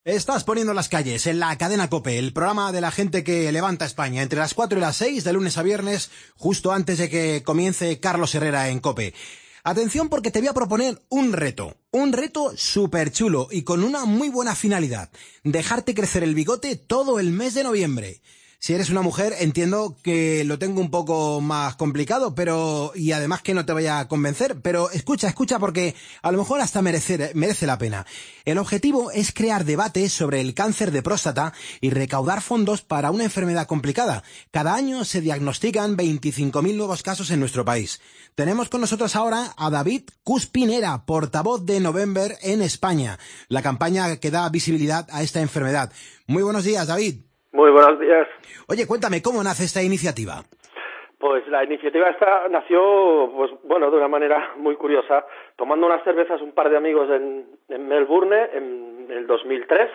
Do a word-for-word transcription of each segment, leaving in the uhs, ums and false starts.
Estás poniendo las calles en la cadena COPE, el programa de la gente que levanta España, entre las cuatro y las seis, de lunes a viernes, justo antes de que comience Carlos Herrera en COPE. Atención, porque te voy a proponer un reto, un reto súper chulo y con una muy buena finalidad: dejarte crecer el bigote todo el mes de noviembre. Si eres una mujer, entiendo que lo tengo un poco más complicado, pero y además que no te vaya a convencer, pero escucha, escucha, porque a lo mejor hasta merece, merece la pena. El objetivo es crear debates sobre el cáncer de próstata y recaudar fondos para una enfermedad complicada. Cada año se diagnostican veinticinco mil nuevos casos en nuestro país. Tenemos con nosotros ahora a David Cuspinera, portavoz de November en España, la campaña que da visibilidad a esta enfermedad. Muy buenos días, David. Muy buenos días. Oye, cuéntame, ¿cómo nace esta iniciativa? Pues la iniciativa esta nació, pues bueno, de una manera muy curiosa, tomando unas cervezas un par de amigos en, en Melbourne en el dos mil tres.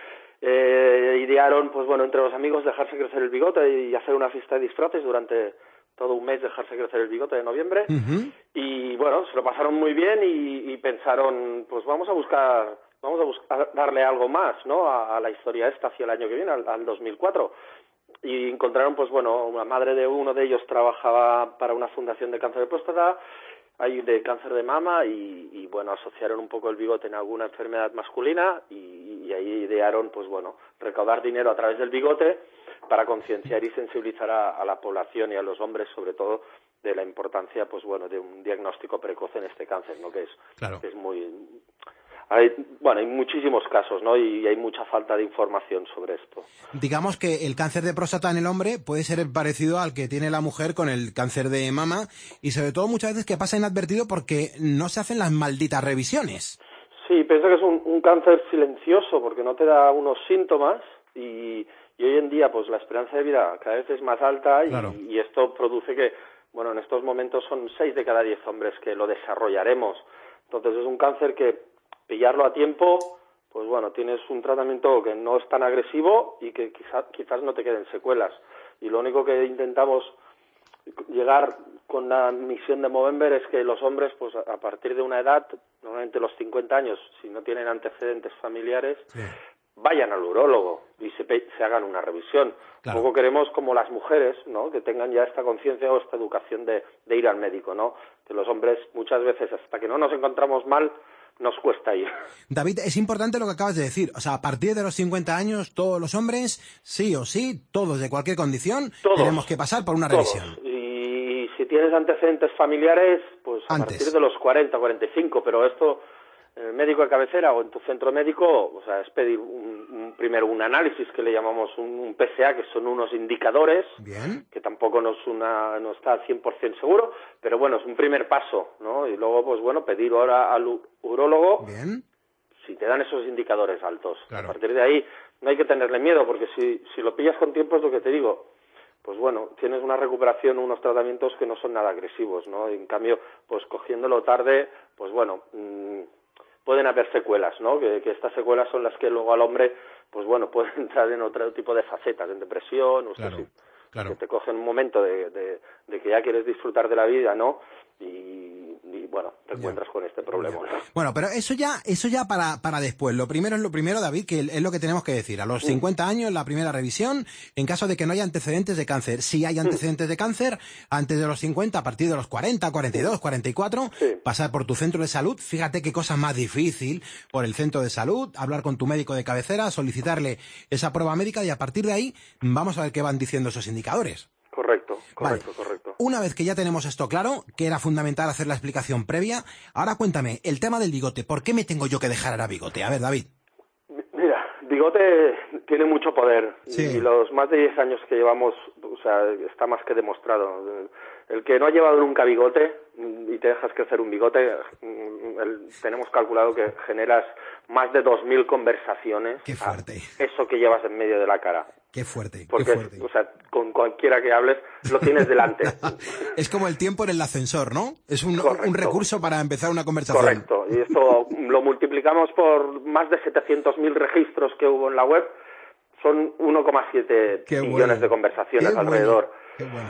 Eh, idearon, pues bueno, entre los amigos dejarse crecer el bigote y hacer una fiesta de disfraces durante todo un mes, dejarse crecer el bigote de noviembre. Uh-huh. Y bueno, se lo pasaron muy bien y, y pensaron, pues vamos a buscar... Vamos a buscar darle algo más, ¿no?, a, a la historia esta hacia el año que viene, al, al dos mil cuatro. Y encontraron, pues bueno, la madre de uno de ellos trabajaba para una fundación de cáncer de próstata, hay de cáncer de mama y, y bueno, asociaron un poco el bigote en alguna enfermedad masculina y, y ahí idearon, pues bueno, recaudar dinero a través del bigote para concienciar y sensibilizar a, a la población y a los hombres, sobre todo, de la importancia, pues bueno, de un diagnóstico precoz en este cáncer, ¿no?, que es, claro, que es muy... Hay, bueno, hay muchísimos casos, ¿no?, y hay mucha falta de información sobre esto. Digamos que el cáncer de próstata en el hombre puede ser parecido al que tiene la mujer con el cáncer de mama y sobre todo muchas veces que pasa inadvertido porque no se hacen las malditas revisiones. Sí, pienso que es un, un cáncer silencioso porque no te da unos síntomas y, y hoy en día pues la esperanza de vida cada vez es más alta y, claro, y esto produce que, bueno, en estos momentos son seis de cada diez hombres que lo desarrollaremos. Entonces es un cáncer que pillarlo a tiempo, pues bueno, tienes un tratamiento que no es tan agresivo y que quizá, quizás no te queden secuelas. Y lo único que intentamos llegar con la misión de Movember es que los hombres, pues a partir de una edad, normalmente los cincuenta años, si no tienen antecedentes familiares, sí, vayan al urólogo y se, se hagan una revisión. Claro. Un poco queremos como las mujeres, ¿no?, que tengan ya esta conciencia o esta educación de, de ir al médico, ¿no? Que los hombres muchas veces, hasta que no nos encontramos mal, nos cuesta ir. David, es importante lo que acabas de decir. O sea, a partir de los cincuenta años, todos los hombres, sí o sí, todos de cualquier condición, todos, tenemos que pasar por una todos. revisión. Y si tienes antecedentes familiares, pues a Antes. partir de los cuarenta, cuarenta y cinco, pero esto, en el médico de cabecera o en tu centro médico, o sea, es pedir un, un, primero un análisis que le llamamos un, un P S A, que son unos indicadores, Bien. que tampoco no, es una, no está al cien por ciento seguro, pero bueno, es un primer paso, ¿no? Y luego, pues bueno, pedir ahora al urólogo, Bien. si te dan esos indicadores altos. Claro. A partir de ahí no hay que tenerle miedo, porque si, si lo pillas con tiempo es lo que te digo, pues bueno, tienes una recuperación, unos tratamientos que no son nada agresivos, ¿no? Y en cambio, pues cogiéndolo tarde, pues bueno, mmm, pueden haber secuelas, ¿no? Que, que estas secuelas son las que luego al hombre, pues bueno, puede entrar en otro tipo de facetas, en depresión, o claro, sea, claro. que te coge en un momento de, de, de que ya quieres disfrutar de la vida, ¿no? Y, y bueno, te encuentras ya. con este problema. ¿no? Bueno, pero eso ya, eso ya para, para después. Lo primero es lo primero, David, que es lo que tenemos que decir. A los mm. cincuenta años, la primera revisión, en caso de que no haya antecedentes de cáncer. Si hay antecedentes mm. de cáncer, antes de los cincuenta, a partir de los cuarenta, cuarenta y dos, cuarenta y cuatro, sí. pasar por tu centro de salud. Fíjate qué cosa más difícil, por el centro de salud, hablar con tu médico de cabecera, solicitarle esa prueba médica y a partir de ahí vamos a ver qué van diciendo esos indicadores. Correcto, correcto, vale. correcto. Una vez que ya tenemos esto claro, que era fundamental hacer la explicación previa, ahora cuéntame, el tema del bigote, ¿por qué me tengo yo que dejar ahora bigote? A ver, David. Mira, bigote tiene mucho poder sí. y los más de diez años que llevamos, o sea, está más que demostrado. El que no ha llevado nunca bigote y te dejas crecer un bigote, el, tenemos calculado que generas más de dos mil conversaciones. Qué fuerte. Eso que llevas en medio de la cara. Qué fuerte, Porque, qué fuerte. o sea, con cualquiera que hables, lo tienes delante. Es como el tiempo en el ascensor, ¿no? Es un, un recurso para empezar una conversación. Correcto. Y esto lo multiplicamos por más de setecientos mil registros que hubo en la web. Son uno coma siete millones bueno. de conversaciones qué alrededor. Bueno. Qué bueno. O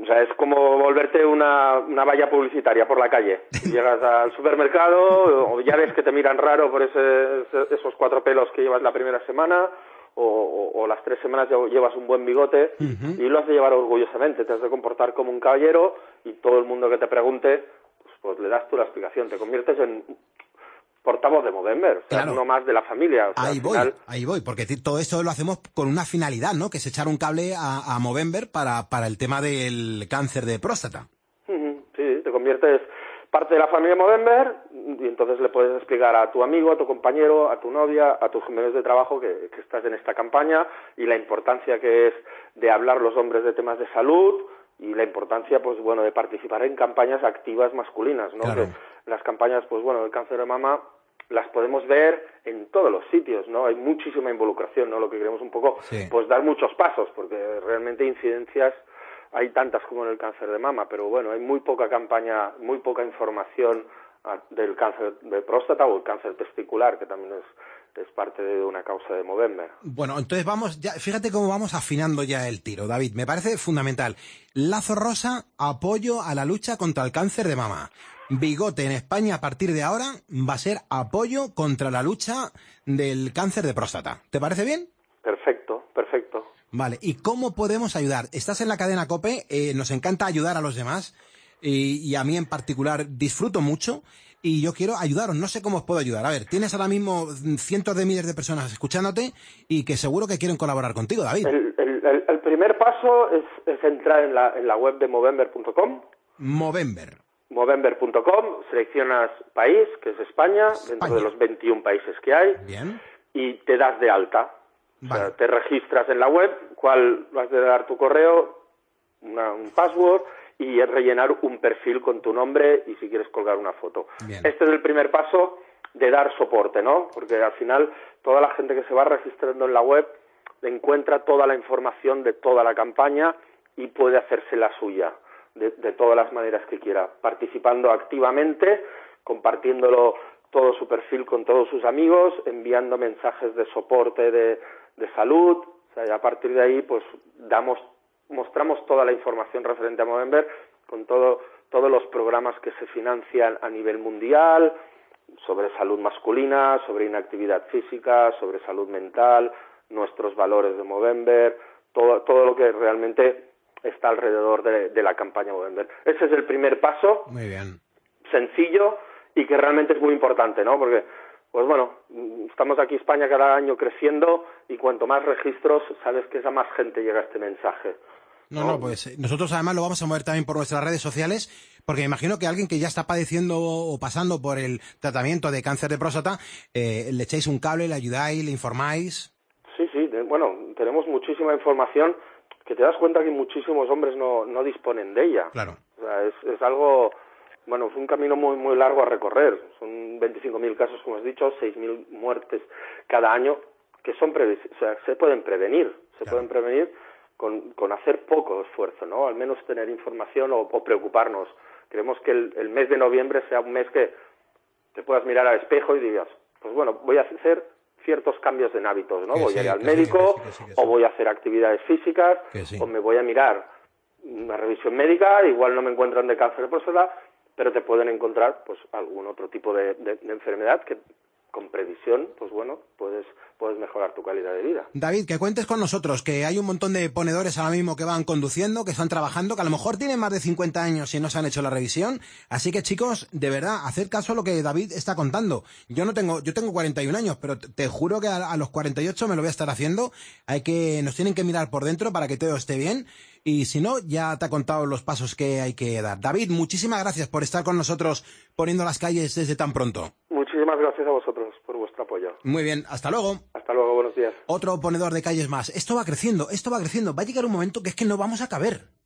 sea, es como volverte una, una valla publicitaria por la calle. Llegas al supermercado o ya ves que te miran raro por ese, esos cuatro pelos que llevas la primera semana o, o, o las tres semanas llevas un buen bigote uh-huh. y lo has de llevar orgullosamente. Te has de comportar como un caballero y todo el mundo que te pregunte, pues, pues le das tú la explicación. Te conviertes en portavoz de Movember, o sea, claro. uno más de la familia. O sea, ahí voy, final... ahí voy, porque todo esto lo hacemos con una finalidad, ¿no? Que es echar un cable a, a Movember para, para el tema del cáncer de próstata. Uh-huh. Sí, te conviertes parte de la familia Movember y entonces le puedes explicar a tu amigo, a tu compañero, a tu novia, a tus compañeros de trabajo que, que estás en esta campaña y la importancia que es de hablar los hombres de temas de salud y la importancia, pues bueno, de participar en campañas activas masculinas, ¿no? Claro. Que las campañas, pues bueno, del cáncer de mama las podemos ver en todos los sitios, ¿no? Hay muchísima involucración, ¿no? Lo que queremos un poco, sí. pues dar muchos pasos, porque realmente incidencias hay tantas como en el cáncer de mama, pero bueno, hay muy poca campaña, muy poca información del cáncer de próstata o el cáncer testicular, que también es, es parte de una causa de Movember. Bueno, entonces vamos, ya, fíjate cómo vamos afinando ya el tiro, David, me parece fundamental. Lazo rosa, apoyo a la lucha contra el cáncer de mama. Bigote en España a partir de ahora va a ser apoyo contra la lucha del cáncer de próstata. ¿Te parece bien? Perfecto, perfecto. Vale, ¿y cómo podemos ayudar? Estás en la cadena COPE, eh, nos encanta ayudar a los demás y, y a mí en particular disfruto mucho y yo quiero ayudaros, no sé cómo os puedo ayudar. A ver, tienes ahora mismo cientos de miles de personas escuchándote y que seguro que quieren colaborar contigo, David. El, el, el, el primer paso es, es entrar en la, en la web de Movember punto com. Movember. Movember punto com, seleccionas país, que es España, España, dentro de los veintiún países que hay, bien, y te das de alta. Vale. O sea, te registras en la web, cuál vas a dar tu correo, una, un password, y es rellenar un perfil con tu nombre y si quieres colgar una foto. Bien. Este es el primer paso de dar soporte, ¿no? Porque al final toda la gente que se va registrando en la web encuentra toda la información de toda la campaña y puede hacerse la suya. De, de todas las maneras que quiera, participando activamente, compartiéndolo todo su perfil con todos sus amigos, enviando mensajes de soporte de, de salud, o sea, y a partir de ahí pues damos, mostramos toda la información referente a Movember con todo, todos los programas que se financian a nivel mundial, sobre salud masculina, sobre inactividad física, sobre salud mental, nuestros valores de Movember, todo, todo lo que realmente está alrededor de, de la campaña Movember. Ese es el primer paso. Muy bien. Sencillo y que realmente es muy importante, ¿no? Porque, pues bueno, estamos aquí en España cada año creciendo y cuanto más registros, sabes que esa más gente llega a este mensaje. No, no, no pues nosotros además lo vamos a mover también por nuestras redes sociales, porque me imagino que alguien que ya está padeciendo o pasando por el tratamiento de cáncer de próstata, eh, le echáis un cable, le ayudáis, le informáis. Sí, sí, de, bueno, tenemos muchísima información que te das cuenta que muchísimos hombres no, no disponen de ella. Claro. O sea, es, es algo, bueno, es un camino muy muy largo a recorrer. Son veinticinco mil casos, como has dicho, seis mil muertes cada año, que son previs- o sea, se pueden prevenir, se claro. pueden prevenir con, con hacer poco esfuerzo, ¿no? Al menos tener información o, o preocuparnos. Queremos que el, el mes de noviembre sea un mes que te puedas mirar al espejo y digas, pues bueno, voy a hacer ciertos cambios en hábitos, ¿no? Que voy sí, a ir al que médico, sí, que sí, que sí, que sí. o voy a hacer actividades físicas, Sí. o me voy a mirar una revisión médica, igual no me encuentran de cáncer de próstata, pero te pueden encontrar pues algún otro tipo de, de, de enfermedad que con previsión, pues bueno, puedes puedes mejorar tu calidad de vida. David, que cuentes con nosotros, que hay un montón de ponedores ahora mismo que van conduciendo, que están trabajando, que a lo mejor tienen más de cincuenta años y no se han hecho la revisión. Así que, chicos, de verdad, haced caso a lo que David está contando. Yo no tengo, yo tengo cuarenta y un años, pero te juro que a, a los cuarenta y ocho me lo voy a estar haciendo. Hay que, nos tienen que mirar por dentro para que todo esté bien. Y si no, ya te ha contado los pasos que hay que dar. David, muchísimas gracias por estar con nosotros poniendo las calles desde tan pronto. Muchísimas gracias a vosotros por vuestro apoyo. Muy bien, hasta luego. Hasta luego, buenos días. Otro ponedor de calles más. Esto va creciendo, esto va creciendo. Va a llegar un momento que es que no vamos a caber.